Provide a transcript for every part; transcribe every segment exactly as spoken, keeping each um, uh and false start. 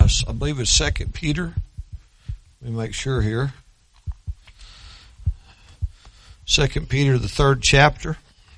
I believe it's Second Peter. Let me make sure here. Second Peter, the third chapter.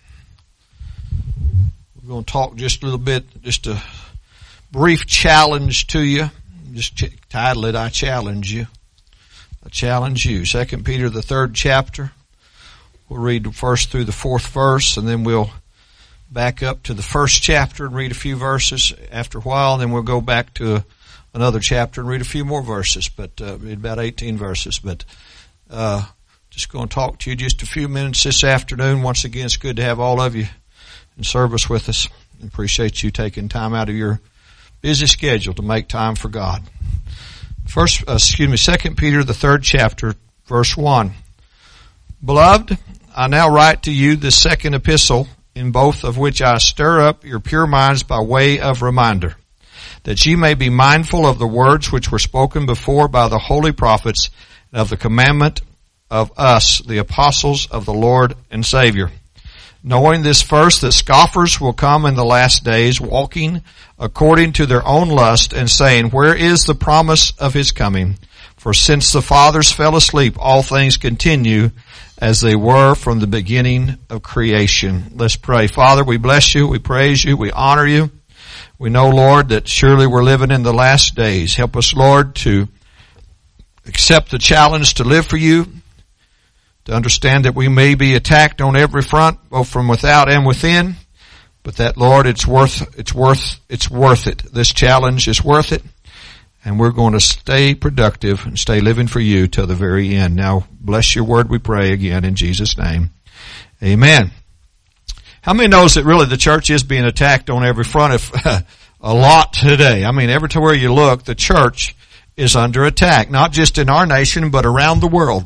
We're going to talk just a little bit, just a brief challenge to you. Just ch- title it, I Challenge You. I challenge you. Second Peter, the third chapter. We'll read the first through the fourth verse, and then we'll back up to the first chapter and read a few verses after a while, and then we'll go back to a, another chapter and read a few more verses, but uh, read about eighteen verses. But uh, just going to talk to you just a few minutes this afternoon. Once again, it's good to have all of you in service with us. I appreciate you taking time out of your busy schedule to make time for God. First, uh, excuse me, Second Peter, the third chapter, verse one. Beloved, I now write to you this second epistle, in both of which I stir up your pure minds by way of reminder, that ye may be mindful of the words which were spoken before by the holy prophets, and of the commandment of us, the apostles of the Lord and Savior. Knowing this first, that scoffers will come in the last days, walking according to their own lust, and saying, where is the promise of his coming? For since the fathers fell asleep, all things continue as they were from the beginning of creation. Let's pray. Father, we bless you, we praise you, we honor you. We know, Lord, that surely we're living in the last days. Help us, Lord, to accept the challenge to live for you, to understand that we may be attacked on every front, both from without and within, but that, Lord, it's worth, it's worth, it's worth it. This challenge is worth it. And we're going to stay productive and stay living for you till the very end. Now, bless your word, we pray again in Jesus' name. Amen. How many knows that really the church is being attacked on every front? If, a lot today. I mean, everywhere you look, the church is under attack. Not just in our nation, but around the world.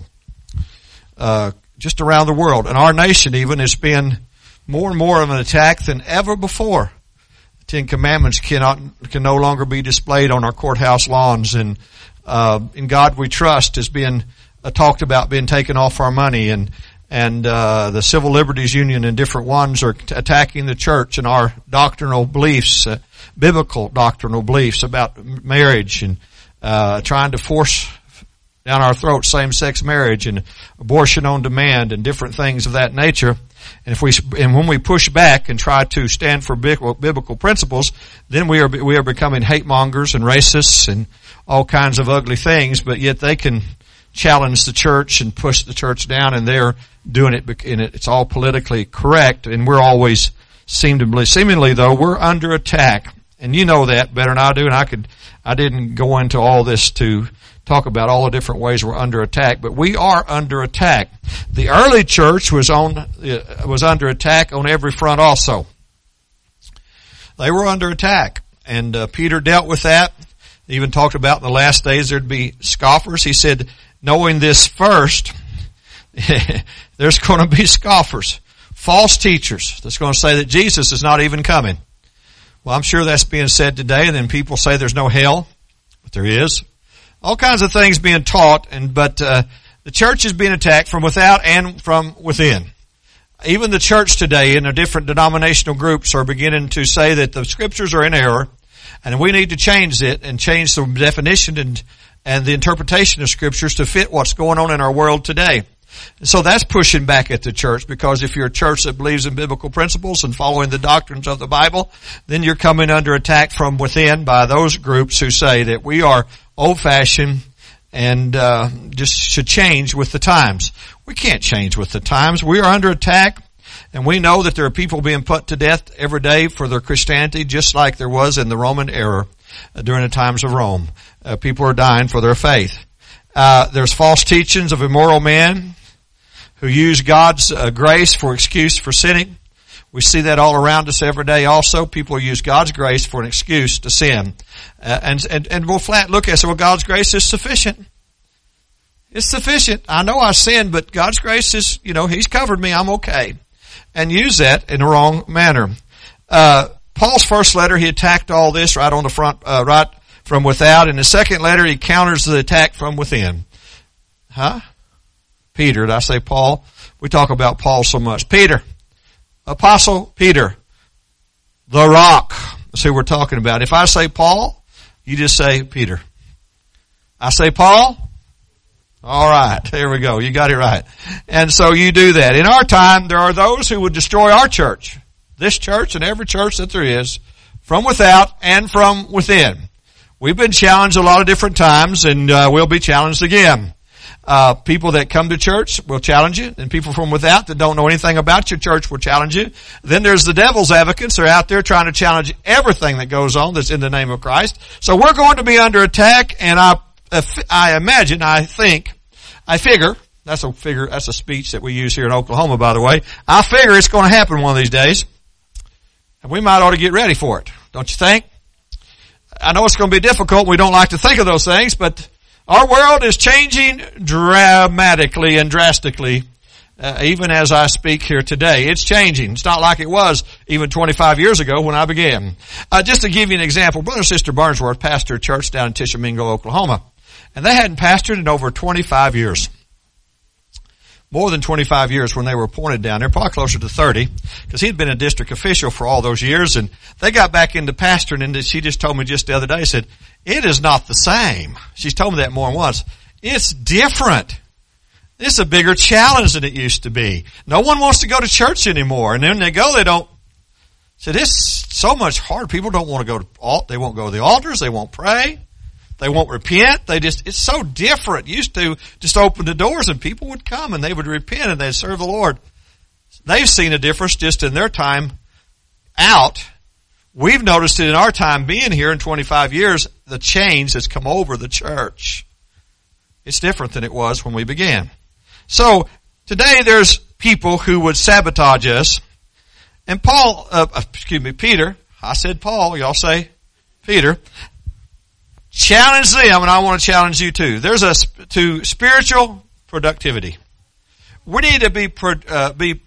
Uh, just around the world. And our nation even is being more and more of an attack than ever before. Ten Commandments cannot, can no longer be displayed on our courthouse lawns, and, uh, in God we trust is being uh, talked about being taken off our money, and, and, uh, the Civil Liberties Union and different ones are t- attacking the church and our doctrinal beliefs, uh, biblical doctrinal beliefs about marriage, and, uh, trying to force down our throats same-sex marriage and abortion on demand and different things of that nature. And if we, and when we push back and try to stand for biblical principles, then we are, we are becoming hate mongers and racists and all kinds of ugly things, but yet they can challenge the church and push the church down, and they're doing it, and it's all politically correct, and we're always seem to believe, seemingly though, we're under attack. And you know that better than I do, and I could, I didn't go into all this to talk about all the different ways we're under attack, but we are under attack. The early church was on, uh, was under attack on every front also. They were under attack, and uh, Peter dealt with that. He even talked about in the last days there'd be scoffers. He said, knowing this first, there's going to be scoffers, false teachers that's going to say that Jesus is not even coming. Well, I'm sure that's being said today, and then people say there's no hell, but there is. All kinds of things being taught, and but uh, the church is being attacked from without and from within. Even the church today and the different denominational groups are beginning to say that the scriptures are in error, and we need to change it and change the definition and and the interpretation of scriptures to fit what's going on in our world today. So that's pushing back at the church, because if you're a church that believes in biblical principles and following the doctrines of the Bible, then you're coming under attack from within by those groups who say that we are old-fashioned and uh just should change with the times. We can't change with the times. We are under attack, and we know that there are people being put to death every day for their Christianity, just like there was in the Roman era uh, during the times of Rome. Uh, people are dying for their faith. Uh there's false teachings of immoral men who use God's uh, grace for excuse for sinning. We see that all around us every day also. People use God's grace for an excuse to sin. Uh, and, and, and we'll flat look at it, so well, God's grace is sufficient. It's sufficient. I know I sinned, but God's grace is, you know, He's covered me, I'm okay. And use that in the wrong manner. Uh, Paul's first letter, he attacked all this right on the front, uh, right from without. In the second letter, he counters the attack from within. Huh? Peter, did I say Paul? We talk about Paul so much. Peter, Apostle Peter, the rock. That's who we're talking about. If I say Paul, You just say Peter. I say Paul. All right, there we go. You got it right. And so you do that. In our time, there are those who would destroy our church, this church and every church that there is, from without and from within. We've been challenged a lot of different times, and uh, we'll be challenged again. Uh, people that come to church will challenge you, and people from without that don't know anything about your church will challenge you. Then there's the devil's advocates. They're out there trying to challenge everything that goes on that's in the name of Christ. So we're going to be under attack, and I, I imagine, I think, I figure, that's a figure, that's a speech that we use here in Oklahoma, by the way. I figure it's going to happen one of these days. And we might ought to get ready for it. Don't you think? I know it's going to be difficult. We don't like to think of those things, but our world is changing dramatically and drastically, uh, even as I speak here today. It's changing. It's not like it was even twenty-five years ago when I began. Uh, just to give you an example, Brother and Sister Barnesworth pastored a church down in Tishomingo, Oklahoma. And they hadn't pastored in over twenty-five years. More than twenty-five years when they were appointed down there, probably closer to thirty, because he'd been a district official for all those years, and they got back into pastoring, and she just told me just the other day, said, it is not the same. She's told me that more than once. It's different. It's a bigger challenge than it used to be. No one wants to go to church anymore, and then they go, they don't. Said, it's so much hard. People don't want to go to, they won't go to the altars, they won't pray. They won't repent. They just, it's so different. Used to just open the doors and people would come and they would repent and they'd serve the Lord. They've seen a difference just in their time out. We've noticed it in our time being here in twenty-five years, the change that's come over the church. It's different than it was when we began. So today there's people who would sabotage us. And Paul, uh, excuse me, Peter, I said Paul, y'all say Peter. Challenge them, and I want to challenge you too. There's a to spiritual productivity. We need to be uh, be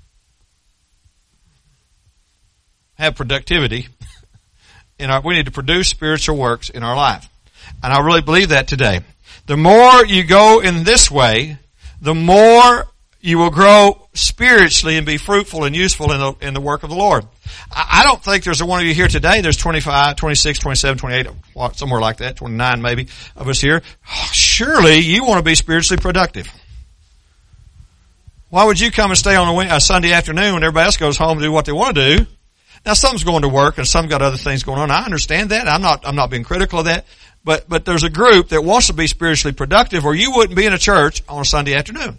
have productivity in our. We need to produce spiritual works in our life, and I really believe that today. The more you go in this way, the more you will grow spiritually and be fruitful and useful in the in the work of the Lord. I don't think there's a one of you here today. There's twenty-five, twenty-six, twenty-seven, twenty-eight, somewhere like that, twenty-nine maybe of us here. Surely you want to be spiritually productive. Why would you come and stay on a Sunday afternoon when everybody else goes home to do what they want to do? Now some's going to work and some got other things going on. I understand that. I'm not, I'm not being critical of that. But, but there's a group that wants to be spiritually productive or you wouldn't be in a church on a Sunday afternoon.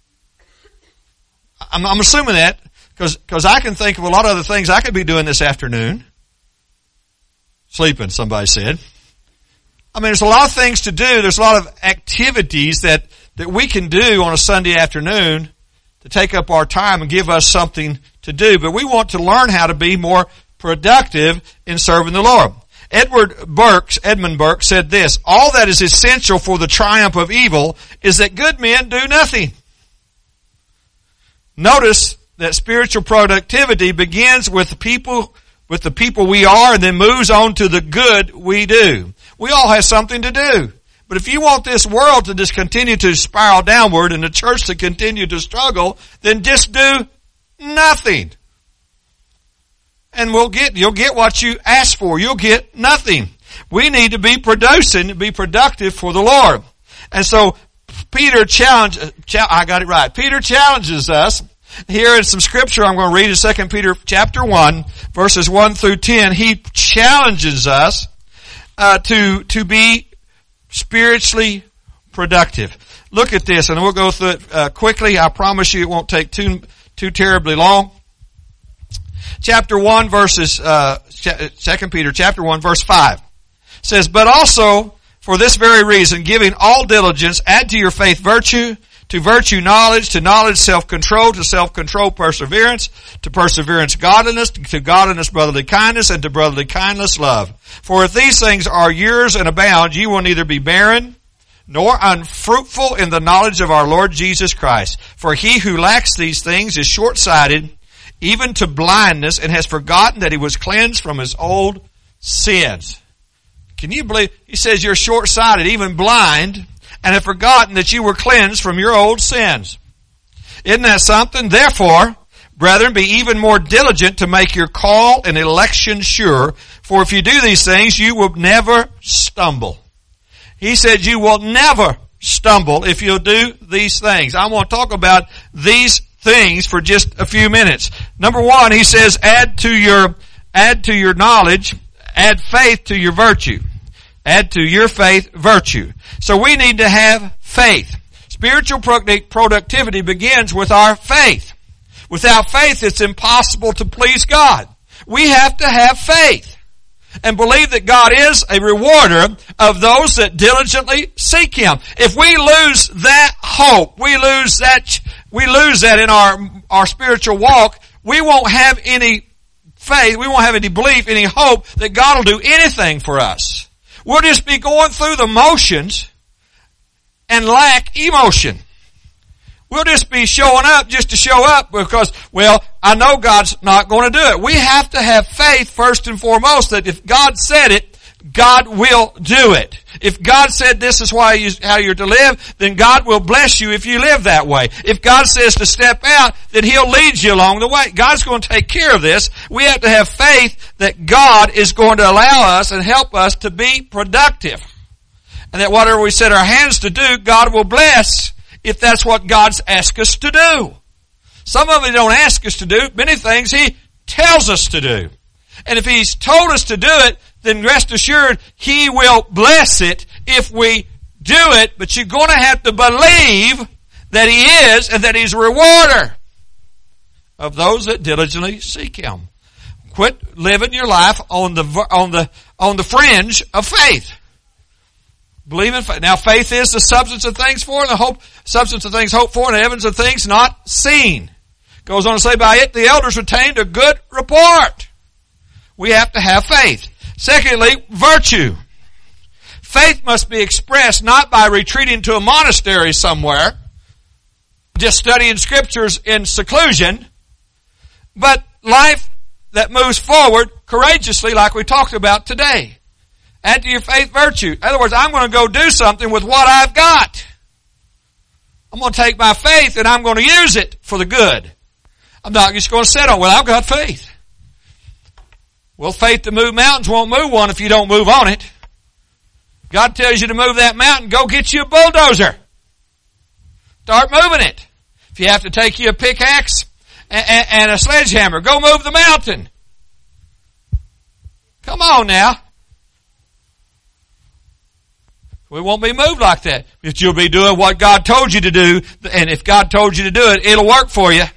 I'm, I'm assuming that. Because because I can think of a lot of other things I could be doing this afternoon. Sleeping, somebody said. I mean, there's a lot of things to do. There's a lot of activities that, that we can do on a Sunday afternoon to take up our time and give us something to do. But we want to learn how to be more productive in serving the Lord. Edward Burke, Edmund Burke said this, all that is essential for the triumph of evil is that good men do nothing. Notice that spiritual productivity begins with the people, with the people we are and then moves on to the good we do. We all have something to do. But if you want this world to just continue to spiral downward and the church to continue to struggle, then just do nothing. And we'll get, you'll get what you ask for. You'll get nothing. We need to be producing, be productive for the Lord. And so Peter challenged, I got it right. Peter challenges us. Here in some scripture I'm going to read in Second Peter chapter one, verses one through ten. He challenges us uh, to to be spiritually productive. Look at this, and we'll go through it uh, quickly. I promise you it won't take too too terribly long. Chapter one, verses uh, Second Peter chapter one, verse five says, "But also for this very reason, giving all diligence, add to your faith virtue." To virtue knowledge, to knowledge self-control, to self-control perseverance, to perseverance godliness, to godliness brotherly kindness, and to brotherly kindness love. For if these things are yours and abound, you will neither be barren nor unfruitful in the knowledge of our Lord Jesus Christ. For he who lacks these things is short-sighted, even to blindness, and has forgotten that he was cleansed from his old sins. Can you believe? He says you're short-sighted, even blind, and have forgotten that you were cleansed from your old sins. Isn't that something? Therefore, brethren, be even more diligent to make your call and election sure. For if you do these things, you will never stumble. He said you will never stumble if you'll do these things. I want to talk about these things for just a few minutes. Number one, he says add to your, add to your knowledge, add faith to your virtue. Add to your faith virtue. So we need to have faith. Spiritual productivity begins with our faith. Without faith, it's impossible to please God. We have to have faith and believe that God is a rewarder of those that diligently seek Him. If we lose that hope, we lose that, we lose that in our, our spiritual walk, we won't have any faith, we won't have any belief, any hope that God will do anything for us. We'll just be going through the motions and lack emotion. We'll just be showing up just to show up because, well, I know God's not going to do it. We have to have faith first and foremost that if God said it, God will do it. If God said this is why you, how you're to live, then God will bless you if you live that way. If God says to step out, then He'll lead you along the way. God's going to take care of this. We have to have faith that God is going to allow us and help us to be productive. And that whatever we set our hands to do, God will bless if that's what God's asked us to do. Some of He don't ask us to do. Many things He tells us to do. And if He's told us to do it, then rest assured He will bless it if we do it. But you're going to have to believe that He is and that He's a rewarder of those that diligently seek Him. Quit living your life on the on the on the fringe of faith. Believe in faith. Now, faith is the substance of things for, and the hope substance of things hoped for, and the evidence of things not seen. Goes on to say, by it the elders retained a good report. We have to have faith. Secondly, virtue. Faith must be expressed not by retreating to a monastery somewhere, just studying scriptures in seclusion, but life that moves forward courageously like we talked about today. Add to your faith virtue. In other words, I'm going to go do something with what I've got. I'm going to take my faith and I'm going to use it for the good. I'm not just going to sit on, well, I've got faith. Well, faith to move mountains won't move one if you don't move on it. God tells you to move that mountain, go get you a bulldozer. Start moving it. If you have to take you a pickaxe and, and, and a sledgehammer, go move the mountain. Come on now. We won't be moved like that. But you'll be doing what God told you to do, and if God told you to do it, it'll work for you.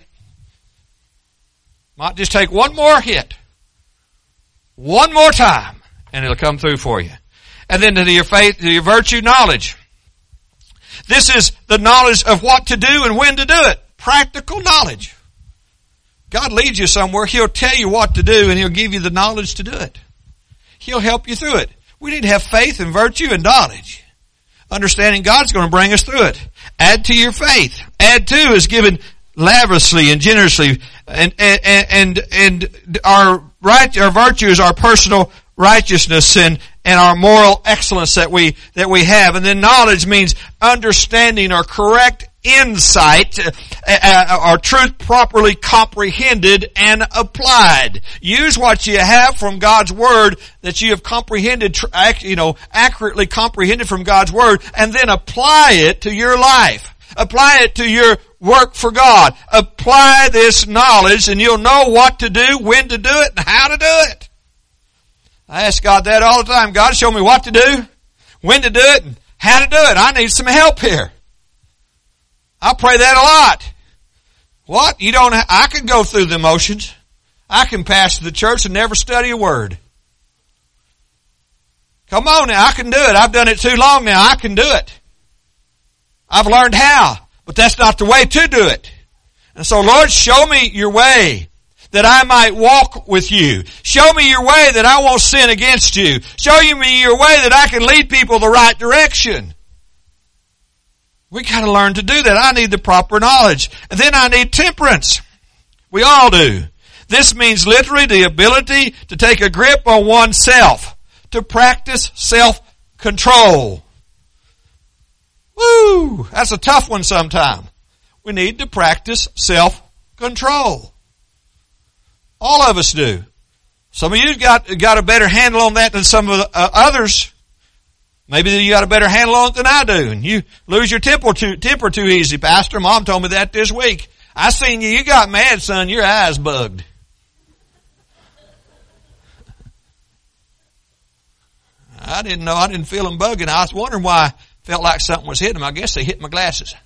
Might just take one more hit. One more time, and it'll come through for you. And then to your faith, to your virtue, knowledge. This is the knowledge of what to do and when to do it. Practical knowledge. God leads you somewhere, He'll tell you what to do, and He'll give you the knowledge to do it. He'll help you through it. We need to have faith and virtue and knowledge. Understanding God's going to bring us through it. Add to your faith. Add to is given lavishly and generously, and and and, and our right, our virtue is our personal righteousness and and our moral excellence that we that we have. And then knowledge means understanding or correct insight, uh, or truth properly comprehended and applied. Use what you have from God's Word that you have comprehended, you know, accurately comprehended from God's Word, and then apply it to your life. Apply it to your work for God. Apply this knowledge and you'll know what to do, when to do it, and how to do it. I ask God that all the time. God, show me what to do, when to do it, and how to do it. I need some help here. I pray that a lot. What? You don't, ha- I can go through the motions. I can pastor the church and never study a word. Come on now, I can do it. I've done it too long now. I can do it. I've learned how, but that's not the way to do it. And so, Lord, show me your way that I might walk with you. Show me your way that I won't sin against you. Show me your way that I can lead people the right direction. We got to learn to do that. I need the proper knowledge. And then I need temperance. We all do. This means literally the ability to take a grip on oneself, to practice self-control. Woo! That's a tough one sometimes. We need to practice self-control. All of us do. Some of you got, got a better handle on that than some of the uh, others. Maybe you got a better handle on it than I do. And you lose your temper too, temper too easy, Pastor. Mom told me that this week. I seen you. You got mad, son. Your eyes bugged. I didn't know. I didn't feel them bugging. I was wondering why I felt like something was hitting them. I guess they hit my glasses.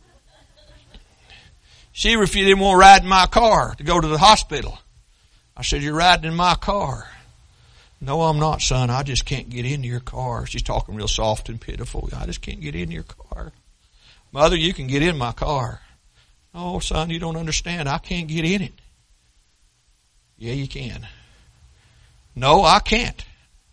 She refused, didn't want to ride in my car to go to the hospital. I said, you're riding in my car. No, I'm not, son. I just can't get into your car. She's talking real soft and pitiful. I just can't get in your car. Mother, you can get in my car. Oh, son, you don't understand. I can't get in it. Yeah, you can. No, I can't.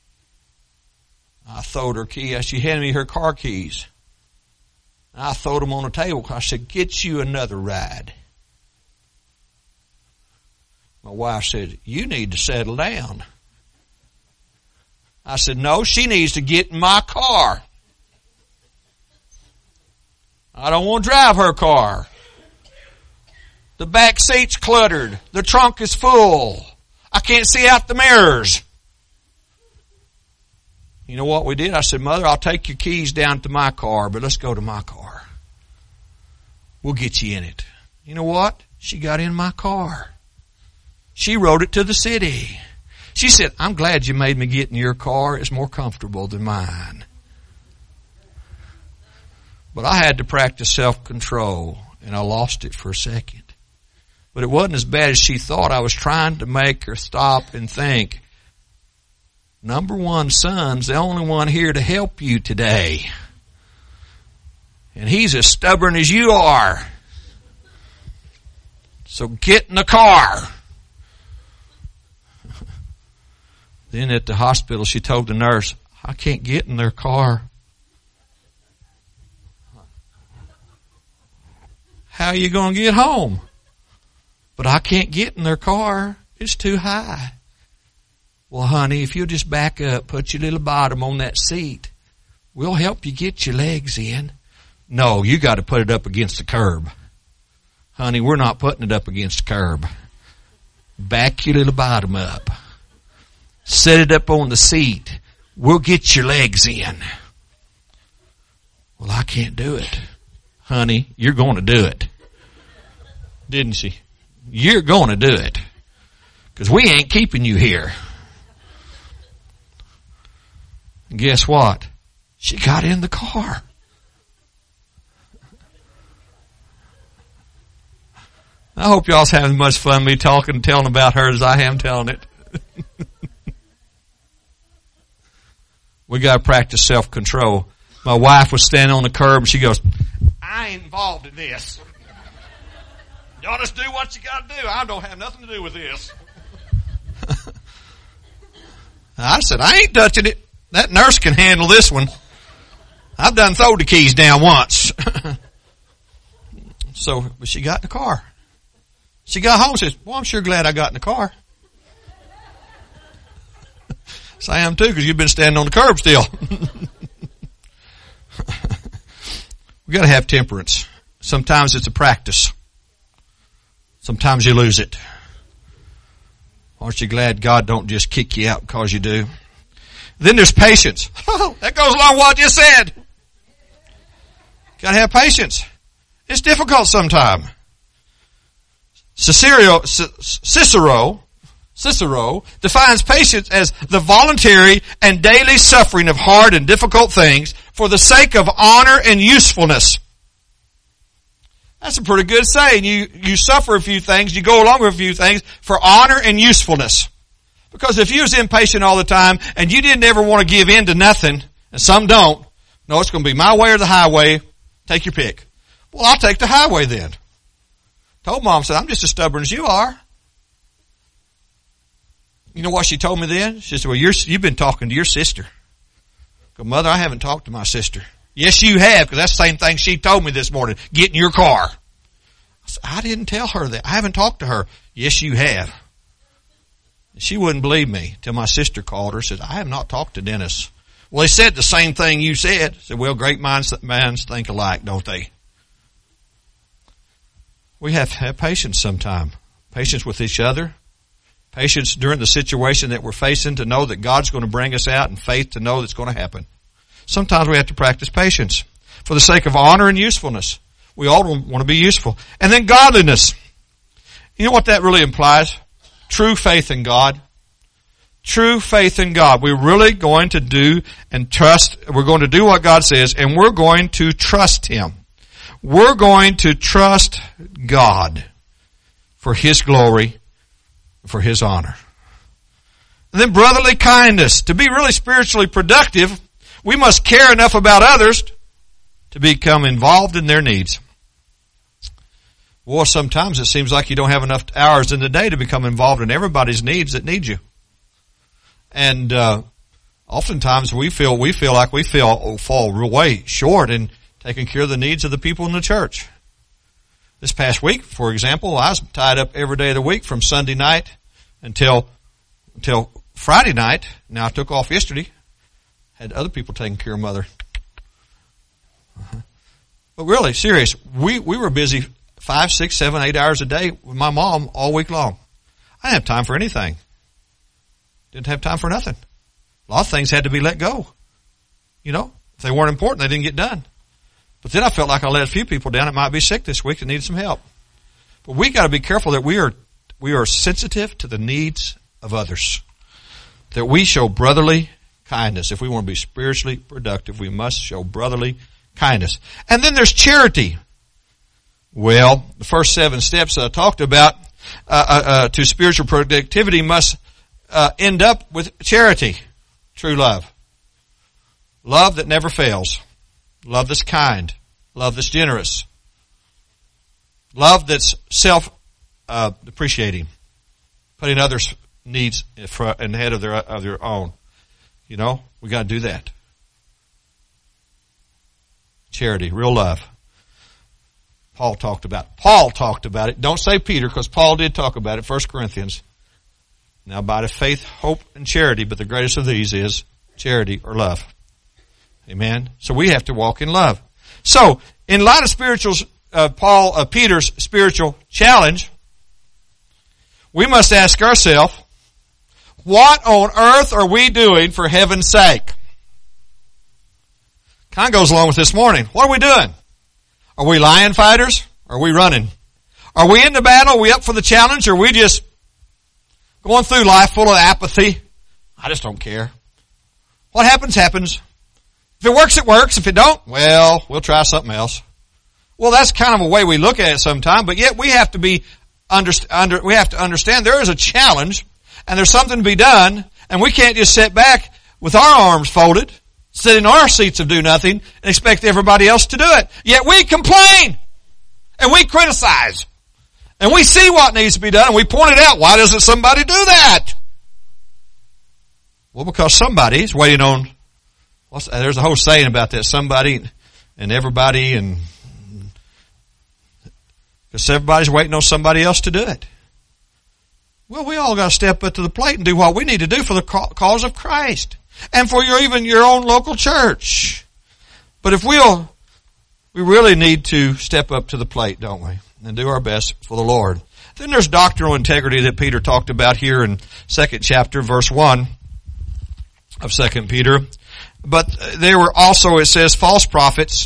I throwed her key. She handed me her car keys. I throwed them on the table. I said, get you another ride. My wife said, you need to settle down. I said, no, she needs to get in my car. I don't want to drive her car. The back seat's cluttered. The trunk is full. I can't see out the mirrors. You know what we did? I said, Mother, I'll take your keys down to my car, but let's go to my car. We'll get you in it. You know what? She got in my car. She rode it to the city. She said, I'm glad you made me get in your car. It's more comfortable than mine. But I had to practice self-control, and I lost it for a second. But it wasn't as bad as she thought. I was trying to make her stop and think, number one, son's the only one here to help you today. And he's as stubborn as you are. So get in the car. Then at the hospital, she told the nurse, I can't get in their car. How are you going to get home? But I can't get in their car. It's too high. Well, honey, if you'll just back up, put your little bottom on that seat, we'll help you get your legs in. No, you got to put it up against the curb. Honey, we're not putting it up against the curb. Back your little bottom up. Set it up on the seat. We'll get your legs in. Well, I can't do it. Honey, you're going to do it. Didn't she? You're going to do it. Because we ain't keeping you here. And guess what? She got in the car. I hope y'all's having as much fun me talking and telling about her as I am telling it. We got to practice self-control. My wife was standing on the curb and she goes, I ain't involved in this. Y'all just do what you got to do. I don't have nothing to do with this. I said, I ain't touching it. That nurse can handle this one. I've done throw the keys down once. So, but she got in the car. She got home and says, well, I'm sure glad I got in the car. So I am too, because you've been standing on the curb still. We got to have temperance. Sometimes it's a practice. Sometimes you lose it. Aren't you glad God don't just kick you out because you do? Then there's patience. Oh, that goes along with what I just said. Got to have patience. It's difficult sometimes. Cicero, Cicero, Cicero defines patience as the voluntary and daily suffering of hard and difficult things for the sake of honor and usefulness. That's a pretty good saying. You, you suffer a few things, you go along with a few things for honor and usefulness. Because if you was impatient all the time and you didn't ever want to give in to nothing, and some don't, no, it's going to be my way or the highway, take your pick. Well, I'll take the highway then. Told Mom, said, I'm just as stubborn as you are. You know what she told me then? She said, well, you're, you've been talking to your sister. Go, Mother, I haven't talked to my sister. Yes, you have, because that's the same thing she told me this morning. Get in your car. I said, I didn't tell her that. I haven't talked to her. Yes, you have. She wouldn't believe me till my sister called her and said, I have not talked to Dennis. Well, they said the same thing you said. I said, well, great minds, minds think alike, don't they? We have to have patience sometime. Patience with each other. Patience during the situation that we're facing to know that God's going to bring us out, and faith to know that's going to happen. Sometimes we have to practice patience for the sake of honor and usefulness. We all want to be useful. And then godliness. You know what that really implies? True faith in God. True faith in God. We're really going to do and trust, we're going to do what God says, and we're going to trust Him. We're going to trust God for His glory, for His honor. And then brotherly kindness. To be really spiritually productive, we must care enough about others to become involved in their needs. Well, sometimes it seems like you don't have enough hours in the day to become involved in everybody's needs that need you. And uh oftentimes we feel we feel like we feel fall way short in taking care of the needs of the people in the church. This past week, for example, I was tied up every day of the week from Sunday night until until Friday night. Now I took off yesterday. Had other people taking care of Mother. Uh-huh. But really, serious, we, we were busy five, six, seven, eight hours a day with my mom all week long. I didn't have time for anything. Didn't have time for nothing. A lot of things had to be let go. You know, if they weren't important, they didn't get done. But then I felt like I let a few people down that might be sick this week and needed some help. But we got to be careful that we are we are sensitive to the needs of others. That we show brotherly kindness. If we want to be spiritually productive, we must show brotherly kindness. And then there's charity. Well, the first seven steps I talked about uh, uh, uh, to spiritual productivity must uh, end up with charity, true love. Love that never fails. Love that's kind. Love that's generous. Love that's self-depreciating. Uh, putting others' needs in ahead of their, of their own. You know, we got to do that. Charity, real love. Paul talked about it. Paul talked about it. Don't say Peter, because Paul did talk about it, First Corinthians. Now, abide of faith, hope, and charity, but the greatest of these is charity or love. Amen. So we have to walk in love. So, in light of spiritual, uh, Paul, uh, Peter's spiritual challenge, we must ask ourselves, what on earth are we doing for heaven's sake? Kind of goes along with this morning. What are we doing? Are we lion fighters? Or are we running? Are we in the battle? Are we up for the challenge? Or are we just going through life full of apathy? I just don't care. What happens, happens. If it works, it works. If it don't, well, we'll try something else. Well, that's kind of a way we look at it sometimes, but yet we have to be under, under, we have to understand there is a challenge and there's something to be done, and we can't just sit back with our arms folded, sit in our seats of do nothing, and expect everybody else to do it. Yet we complain and we criticize and we see what needs to be done and we point it out. Why doesn't somebody do that? Well, because somebody's waiting on, what's, there's a whole saying about that, somebody and everybody, and because everybody's waiting on somebody else to do it. Well, we all got to step up to the plate and do what we need to do for the cause of Christ and for your, even your own local church. But if we'll, we really need to step up to the plate, don't we? And do our best for the Lord. Then there's doctrinal integrity that Peter talked about here in second chapter, verse one of Second Peter. But there were also, it says, false prophets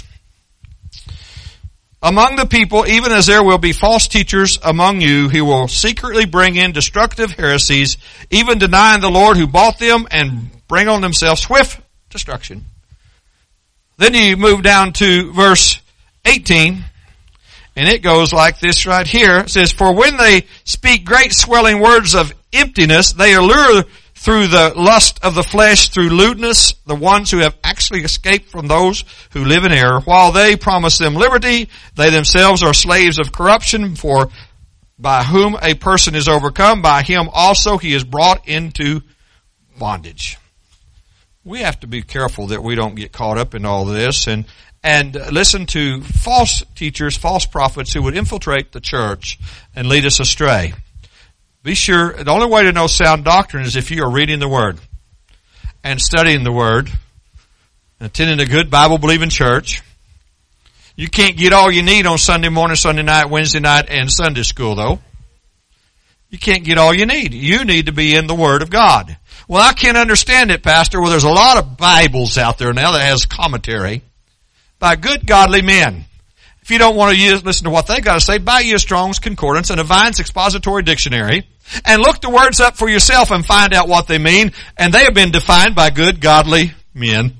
among the people, even as there will be false teachers among you who will secretly bring in destructive heresies, even denying the Lord who bought them, and bring on themselves swift destruction. Then you move down to verse eighteen, and it goes like this right here. It says, for when they speak great swelling words of emptiness, they allure through the lust of the flesh, through lewdness, the ones who have actually escaped from those who live in error. While they promise them liberty, they themselves are slaves of corruption, for by whom a person is overcome, by him also he is brought into bondage. We have to be careful that we don't get caught up in all this and and listen to false teachers, false prophets who would infiltrate the church and lead us astray. Be sure, the only way to know sound doctrine is if you are reading the Word and studying the Word, and attending a good Bible-believing church. You can't get all you need on Sunday morning, Sunday night, Wednesday night, and Sunday school, though. You can't get all you need. You need to be in the Word of God. Well, I can't understand it, Pastor. Well, there's a lot of Bibles out there now that has commentary by good, godly men. If you don't want to use, listen to what they got to say, buy you a Strong's Concordance and a Vine's Expository Dictionary and look the words up for yourself and find out what they mean. And they have been defined by good, godly men.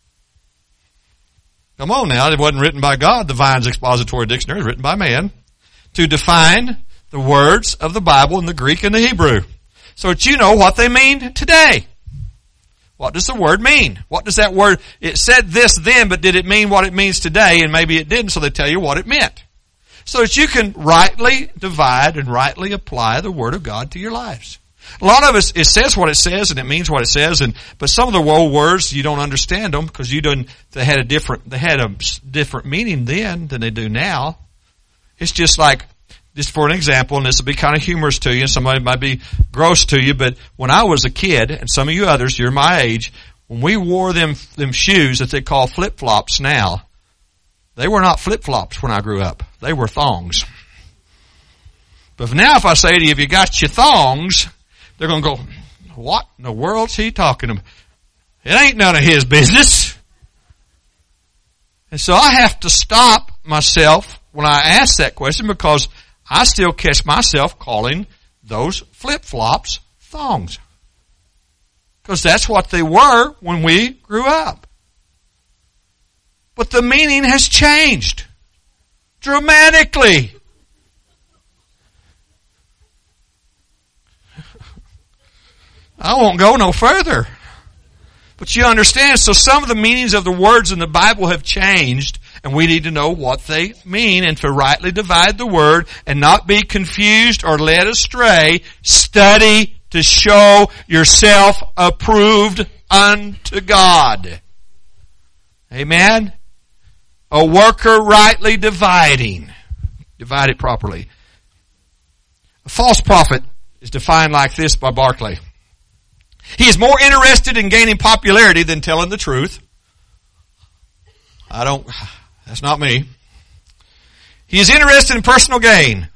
Come on now, it wasn't written by God. The Vine's Expository Dictionary is written by man to define the words of the Bible in the Greek and the Hebrew so that you know what they mean today. What does the word mean? What does that word, it said this then, but did it mean what it means today? And maybe it didn't, so they tell you what it meant. So that you can rightly divide and rightly apply the Word of God to your lives. A lot of us, it says what it says and it means what it says, and but some of the old words, you don't understand them because you didn't, they had a different, they had a different meaning then than they do now. It's just like, just for an example, and this will be kind of humorous to you, and somebody might be gross to you, but when I was a kid, and some of you others, you're my age, when we wore them, them shoes that they call flip-flops now, they were not flip-flops when I grew up. They were thongs. But now if I say to you, if you got your thongs, they're going to go, what in the world's he talking about? It ain't none of his business. And so I have to stop myself when I ask that question because I still catch myself calling those flip-flops thongs. Because that's what they were when we grew up. But the meaning has changed dramatically. I won't go no further. But you understand, so some of the meanings of the words in the Bible have changed, and we need to know what they mean and to rightly divide the word and not be confused or led astray. Study to show yourself approved unto God. Amen? A worker rightly dividing. Divide it properly. A false prophet is defined like this by Barclay. He is more interested in gaining popularity than telling the truth. I don't, that's not me. He is interested in personal gain.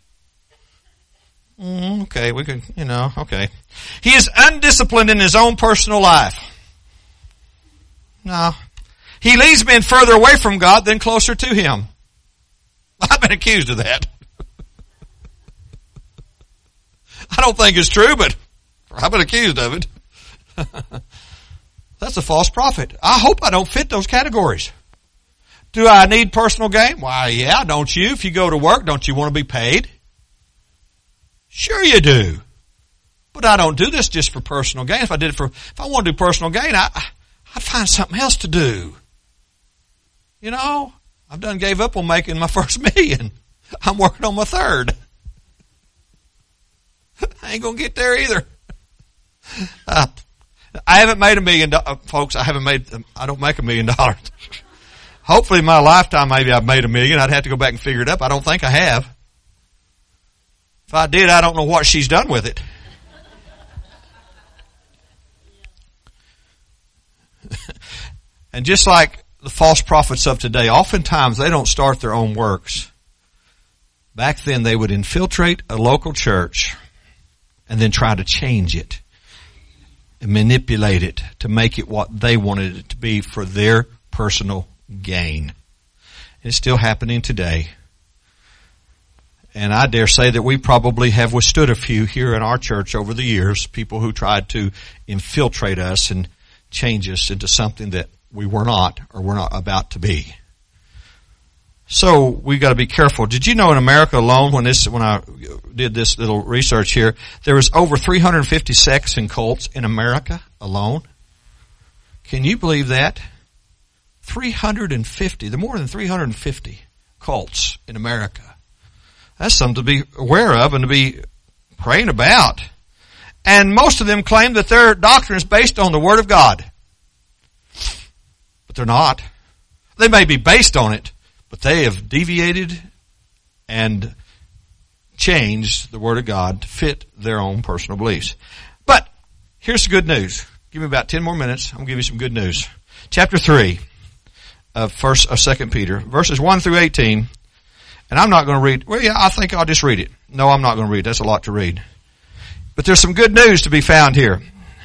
Mm, okay, we can, you know, okay. He is undisciplined in his own personal life. No. He leads men further away from God than closer to Him. I've been accused of that. I don't think it's true, but I've been accused of it. That's a false prophet. I hope I don't fit those categories. Do I need personal gain? Why, yeah, don't you? If you go to work, don't you want to be paid? Sure you do. But I don't do this just for personal gain. If I did it for, if I want to do personal gain, I, I'd find something else to do. You know, I've done gave up on making my first million. I'm working on my third. I ain't gonna get there either. Uh, I haven't made a million dollars, folks. I haven't made, I don't make a million dollars. Hopefully in my lifetime maybe I've made a million. I'd have to go back and figure it up. I don't think I have. If I did, I don't know what she's done with it. And just like the false prophets of today, oftentimes they don't start their own works. Back then they would infiltrate a local church and then try to change it and manipulate it to make it what they wanted it to be for their personal gain. It's still happening today. And I dare say that we probably have withstood a few here in our church over the years, people who tried to infiltrate us and change us into something that we were not or were not about to be. So we got to be careful. Did you know in America alone, when this, when I did this little research here, there was over three hundred fifty sects and cults in America alone? Can you believe that? three hundred fifty. There are more than three hundred fifty cults in America. That's something to be aware of and to be praying about. And most of them claim that their doctrine is based on the Word of God. But they're not. They may be based on it, but they have deviated and changed the Word of God to fit their own personal beliefs. But here's the good news. Give me about ten more minutes. I'm going to give you some good news. Chapter three of First of Second Peter, verses one through eighteen. And I'm not going to read. Well, yeah, I think I'll just read it. No, I'm not going to read. That's a lot to read. But there's some good news to be found here.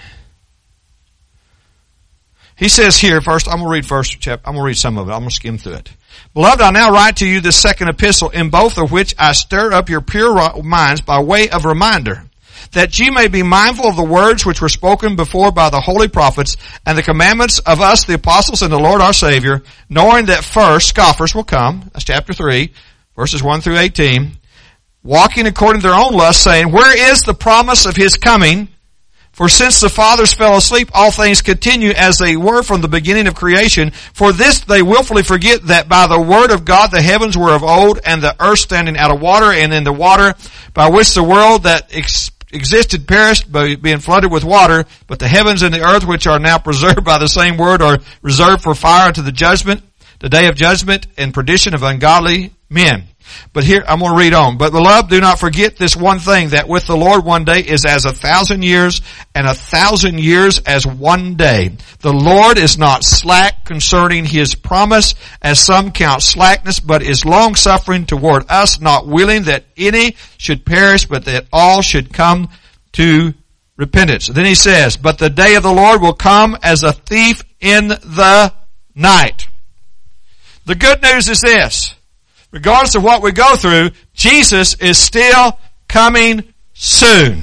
He says here, first, I'm going to read first chapter. I'm going to read some of it. I'm going to skim through it. Beloved, I now write to you this second epistle, in both of which I stir up your pure minds by way of reminder, that ye may be mindful of the words which were spoken before by the holy prophets, and the commandments of us, the apostles, and the Lord our Savior, knowing that first scoffers will come. That's chapter three, verses one through eighteen. Walking according to their own lust, saying, where is the promise of his coming? For since the fathers fell asleep, all things continue as they were from the beginning of creation. For this they willfully forget that by the word of God the heavens were of old, and the earth standing out of water, and in the water by which the world that ex- existed perished, by being flooded with water. But the heavens and the earth, which are now preserved by the same word, are reserved for fire unto the judgment, the day of judgment and perdition of ungodly men. But here, I'm going to read on. But beloved, do not forget this one thing, that with the Lord one day is as a thousand years, and a thousand years as one day. The Lord is not slack concerning his promise, as some count slackness, but is long-suffering toward us, not willing that any should perish, but that all should come to repentance. Then he says, but the day of the Lord will come as a thief in the night. The good news is this. Regardless of what we go through, Jesus is still coming soon.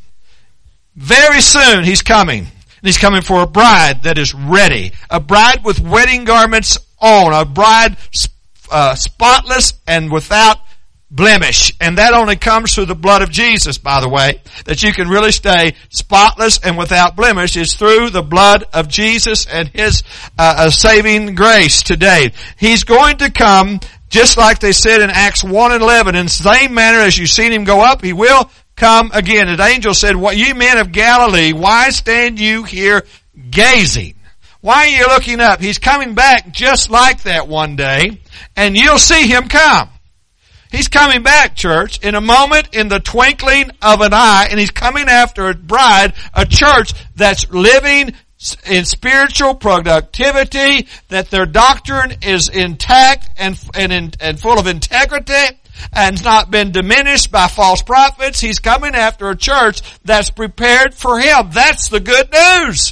Very soon he's coming. And he's coming for a bride that is ready. A bride with wedding garments on. A bride uh, spotless and without blemish. And that only comes through the blood of Jesus, by the way. That you can really stay spotless and without blemish is through the blood of Jesus and his uh, saving grace today. He's going to come just like they said in Acts one and eleven, in the same manner as you've seen him go up, he will come again. And the angel said, what ye men of Galilee, why stand you here gazing? Why are you looking up? He's coming back just like that one day, and you'll see him come. He's coming back, church, in a moment, in the twinkling of an eye, and he's coming after a bride, a church that's living in spiritual productivity, that their doctrine is intact and and, and full of integrity, and not been diminished by false prophets. He's coming after a church that's prepared for him. That's the good news.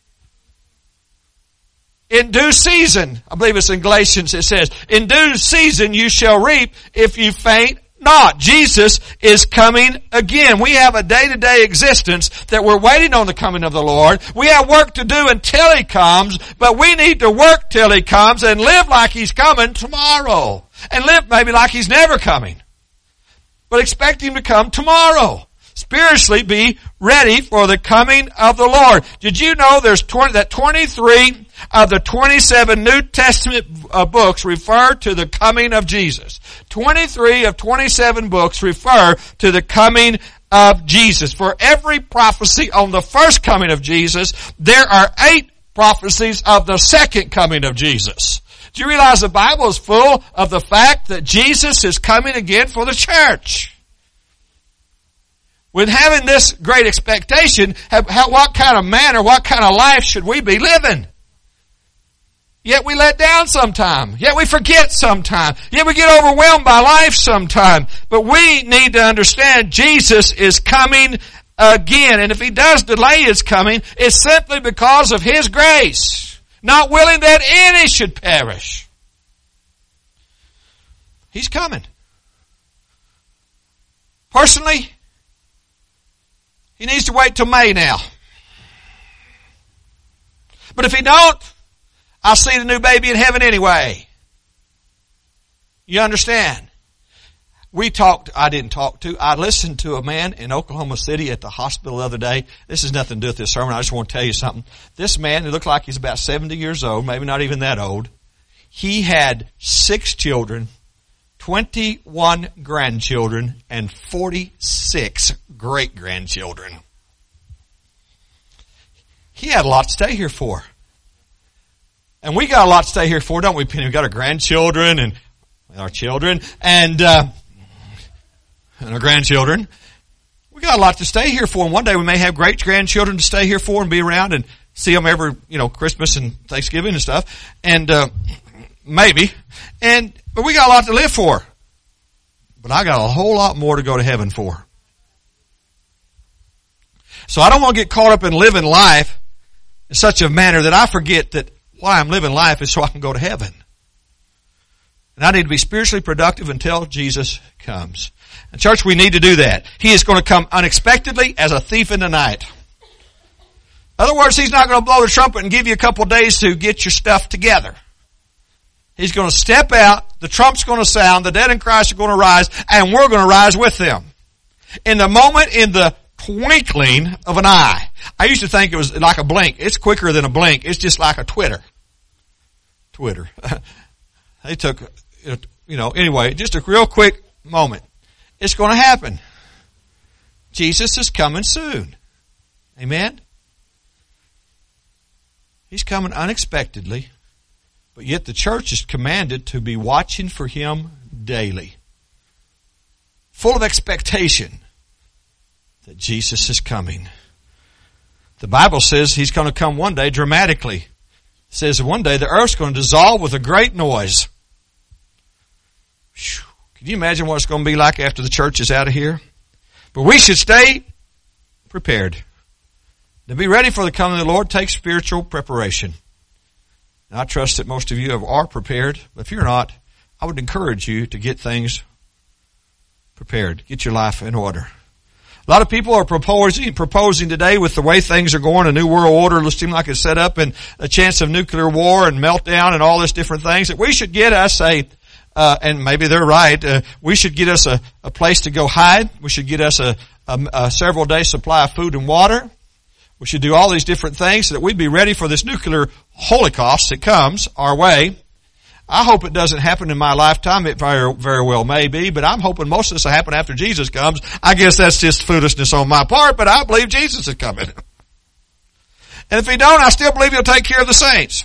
In due season, I believe it's in Galatians, it says, in due season you shall reap if you faint not. Jesus is coming again. We have a day-to-day existence that we're waiting on the coming of the Lord. We have work to do until he comes, but we need to work till he comes and live like he's coming tomorrow. And live maybe like he's never coming. But expect him to come tomorrow. Spiritually be ready for the coming of the Lord. Did you know there's twenty, that twenty-three of the twenty-seven New Testament uh, books refer to the coming of Jesus? twenty-three of twenty-seven books refer to the coming of Jesus. For every prophecy on the first coming of Jesus, there are eight prophecies of the second coming of Jesus. Do you realize the Bible is full of the fact that Jesus is coming again for the church? With having this great expectation, how, what kind of manner, what kind of life should we be living? Yet we let down sometime. Yet we forget sometime. Yet we get overwhelmed by life sometime. But we need to understand Jesus is coming again. And if he does delay his coming, it's simply because of his grace. Not willing that any should perish. He's coming. Personally, he needs to wait till May now. But if he don't, I'll see the new baby in heaven anyway. You understand? We talked, I didn't talk to, I listened to a man in Oklahoma City at the hospital the other day. This has nothing to do with this sermon. I just want to tell you something. This man, who looked like he's about seventy years old, maybe not even that old, he had six children, twenty-one grandchildren, and forty-six great-grandchildren. He had a lot to stay here for. And we got a lot to stay here for, don't we, Penny? We got our grandchildren and our children and, uh, and our grandchildren. We got a lot to stay here for. And one day we may have great-grandchildren to stay here for and be around and see them every, you know, Christmas and Thanksgiving and stuff. And, uh, maybe. And, but we got a lot to live for. But I got a whole lot more to go to heaven for. So I don't want to get caught up in living life in such a manner that I forget that why I'm living life is so I can go to heaven. And I need to be spiritually productive until Jesus comes. And church, we need to do that. He is going to come unexpectedly as a thief in the night. In other words, He's not going to blow the trumpet and give you a couple of days to get your stuff together. He's going to step out, the trump's going to sound, the dead in Christ are going to rise, and we're going to rise with them. In the moment, in the twinkling of an eye. I used to think it was like a blink. It's quicker than a blink. It's just like a twitter. Twitter. They took, you know, anyway, just a real quick moment. It's going to happen. Jesus is coming soon. Amen? He's coming unexpectedly, but yet the church is commanded to be watching for Him daily. Full of expectation that Jesus is coming. The Bible says He's going to come one day dramatically. It says one day the earth's going to dissolve with a great noise. Whew. Can you imagine what it's going to be like after the church is out of here? But we should stay prepared. To be ready for the coming of the Lord takes spiritual preparation. And I trust that most of you are prepared, but if you're not, I would encourage you to get things prepared. Get your life in order. A lot of people are proposing, proposing today with the way things are going, a new world order looks like it's set up, and a chance of nuclear war and meltdown and all these different things, that we should get us a, uh, and maybe they're right, uh, we should get us a, a place to go hide. We should get us a, a, a several day supply of food and water. We should do all these different things so that we'd be ready for this nuclear holocaust that comes our way. I hope it doesn't happen in my lifetime. It very, very well may be, but I'm hoping most of this will happen after Jesus comes. I guess that's just foolishness on my part, but I believe Jesus is coming. And if He don't, I still believe He'll take care of the saints.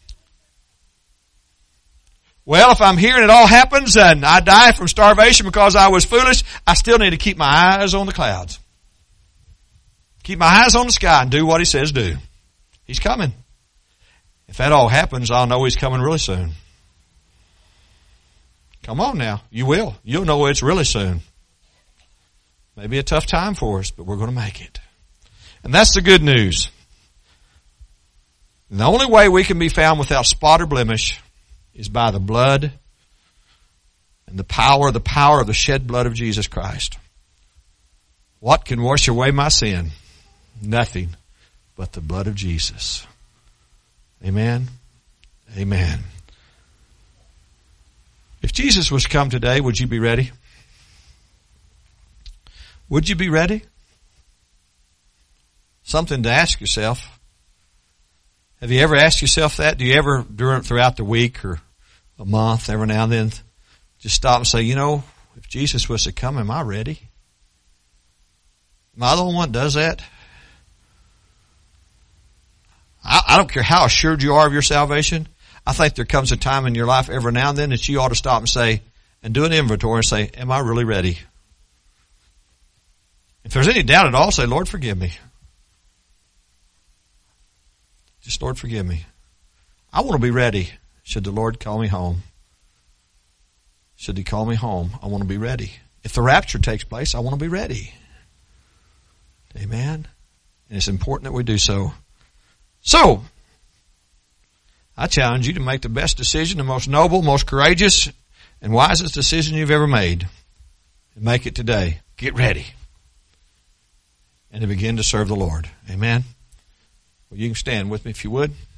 Well, if I'm here and it all happens and I die from starvation because I was foolish, I still need to keep my eyes on the clouds. Keep my eyes on the sky and do what He says do. He's coming. If that all happens, I'll know He's coming really soon. Come on now. You will. You'll know it's really soon. Maybe a tough time for us, but we're going to make it. And that's the good news. And the only way we can be found without spot or blemish is by the blood and the power, the power of the shed blood of Jesus Christ. What can wash away my sin? Nothing but the blood of Jesus. Amen. Amen. If Jesus was to come today, would you be ready? Would you be ready? Something to ask yourself. Have you ever asked yourself that? Do you ever, during throughout the week or a month, every now and then, just stop and say, you know, if Jesus was to come, am I ready? Am I the only one that does that? I, I don't care how assured you are of your salvation. I think there comes a time in your life every now and then that you ought to stop and say, and do an inventory and say, am I really ready? If there's any doubt at all, say, Lord, forgive me. Just, Lord, forgive me. I want to be ready. Should the Lord call me home? Should He call me home? I want to be ready. If the rapture takes place, I want to be ready. Amen. And it's important that we do so. So, I challenge you to make the best decision, the most noble, most courageous, and wisest decision you've ever made. And make it today. Get ready. And to begin to serve the Lord. Amen. Well, you can stand with me if you would.